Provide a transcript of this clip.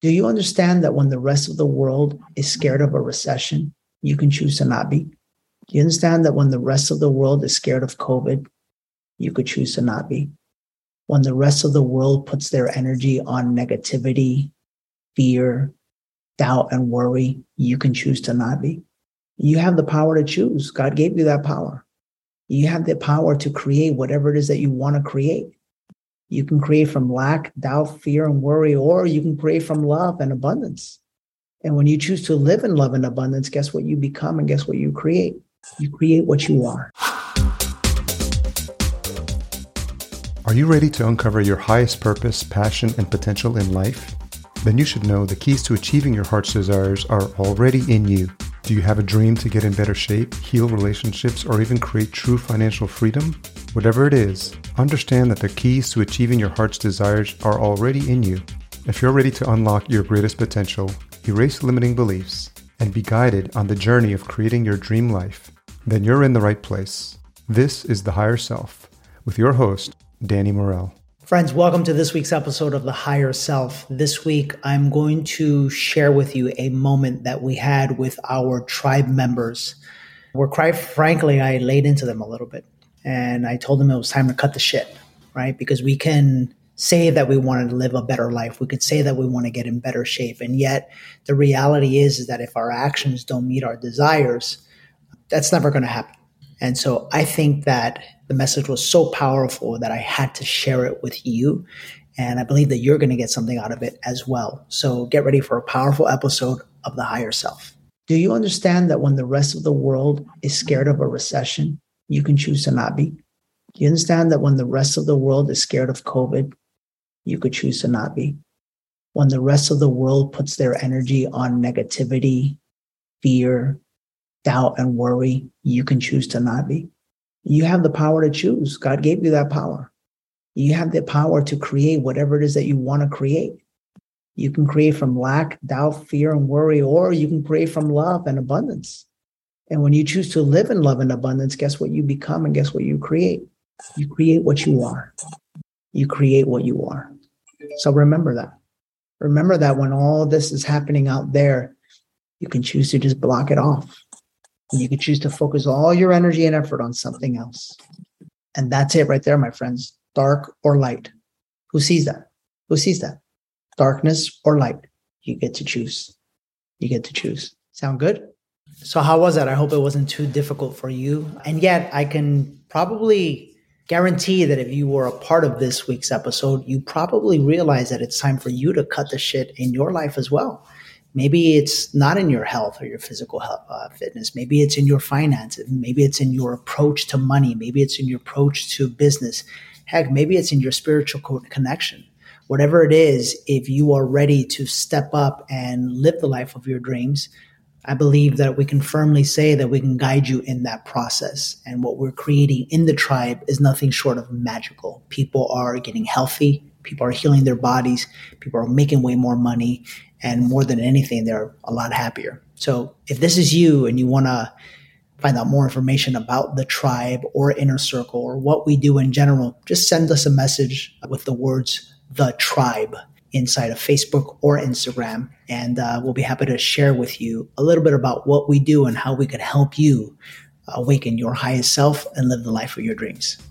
Do you understand that when the rest of the world is scared of a recession, you can choose to not be? Do you understand that when the rest of the world is scared of COVID, you could choose to not be? When the rest of the world puts their energy on negativity, fear, doubt, and worry, you can choose to not be. You have the power to choose. God gave you that power. You have the power to create whatever it is that you want to create. You can create from lack, doubt, fear, and worry, or you can create from love and abundance. And when you choose to live in love and abundance, guess what you become and guess what you create? You create what you are. Are you ready to uncover your highest purpose, passion, and potential in life? Then you should know the keys to achieving your heart's desires are already in you. Do you have a dream to get in better shape, heal relationships, or even create true financial freedom? Whatever it is, understand that the keys to achieving your heart's desires are already in you. If you're ready to unlock your greatest potential, erase limiting beliefs, and be guided on the journey of creating your dream life, then you're in the right place. This is The Higher Self with your host, Danny Morell. Friends, welcome to this week's episode of The Higher Self. This week, I'm going to share with you a moment that we had with our tribe members, where quite frankly, I laid into them a little bit. And I told them it was time to cut the shit, right? Because we can say that we want to live a better life. We could say that we want to get in better shape. And yet the reality is that if our actions don't meet our desires, that's never going to happen. And so I think that the message was so powerful that I had to share it with you. And I believe that you're going to get something out of it as well. So get ready for a powerful episode of The Higher Self. Do you understand that when the rest of the world is scared of a recession, you can choose to not be? Do you understand that when the rest of the world is scared of COVID, you could choose to not be? When the rest of the world puts their energy on negativity, fear, doubt, and worry, you can choose to not be. You have the power to choose. God gave you that power. You have the power to create whatever it is that you want to create. You can create from lack, doubt, fear, and worry, or you can create from love and abundance. And when you choose to live in love and abundance, guess what you become and guess what you create? You create what you are. You create what you are. So remember that. Remember that when all this is happening out there, you can choose to just block it off. You can choose to focus all your energy and effort on something else. And that's it right there, my friends. Dark or light. Who sees that? Who sees that? Darkness or light. You get to choose. You get to choose. Sound good? So how was that? I hope it wasn't too difficult for you. And yet I can probably guarantee that if you were a part of this week's episode, you probably realize that it's time for you to cut the shit in your life as well. Maybe it's not in your health or your physical health, fitness. Maybe it's in your finances. Maybe it's in your approach to money. Maybe it's in your approach to business. Heck, maybe it's in your spiritual connection. Whatever it is, if you are ready to step up and live the life of your dreams, I believe that we can firmly say that we can guide you in that process. And what we're creating in the tribe is nothing short of magical. People are getting healthy. People are healing their bodies. People are making way more money. And more than anything, they're a lot happier. So if this is you and you want to find out more information about the tribe or inner circle or what we do in general, just send us a message with the words, The Tribe, inside of Facebook or Instagram. And we'll be happy to share with you a little bit about what we do and how we can help you awaken your highest self and live the life of your dreams.